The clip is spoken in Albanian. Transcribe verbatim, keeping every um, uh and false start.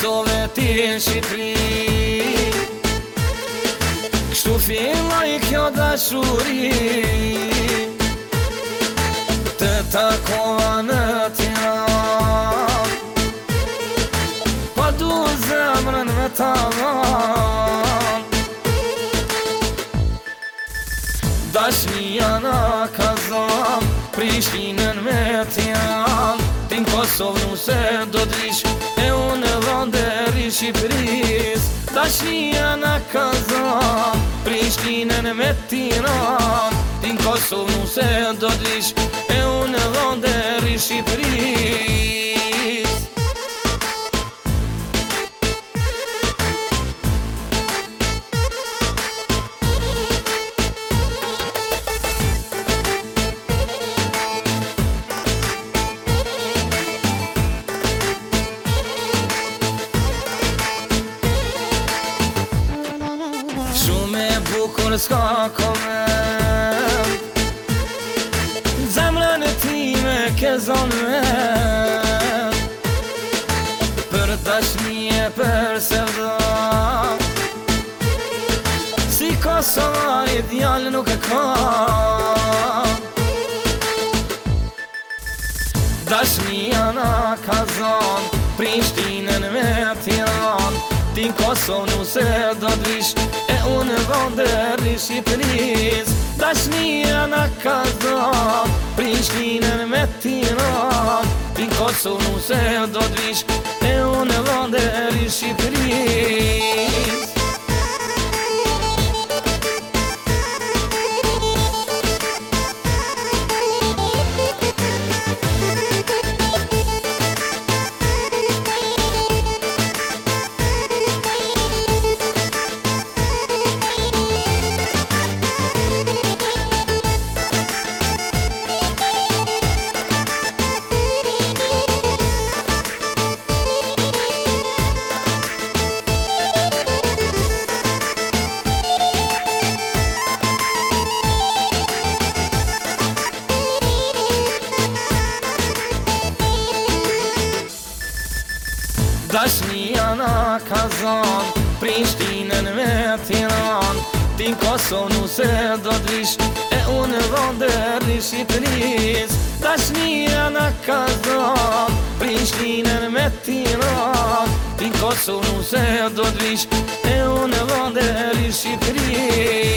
Kosovë ti në Shqipëri. Kështu filloj kjo dashuri, të takova në Tiranë, pa du zemrën me ta dhanë. Dashnia na ka zon Prishtinën me Tiranë, ti në Kosovë nuse do t'vish, e unë e dhënderi Shqipëris. Dashnia na ka zon Prishtinën me Tiranë, ti në Kosovë nuse do t'vish, e unë e dhënderi Shqipëris. Shumë e bukur s'ka koment, zemrën e time ke zonë vet, për dashnie për sevda, si Kosovari djallë nuk e ka. Dashnia na ka zonë Prishtinën me Tiranë, ti në Kosovë nuse do t'vish, e unë e dhënderi Shqipëris. Dashnia na ka zonë Prishtinën me Tiranë, ti në Kosovë nuse do t'vish, e unë e dhënderi Shqipëris. Dashnia na ka zonë Prishtinën me Tiranë, ti në Kosovë nuse do t'vish, e unë e dhënderi Shqipëris. Dashnia na ka zonë Prishtinën me Tiranë, ti në Kosovë nuse do t'vish, e unë e dhënderi Shqipëris.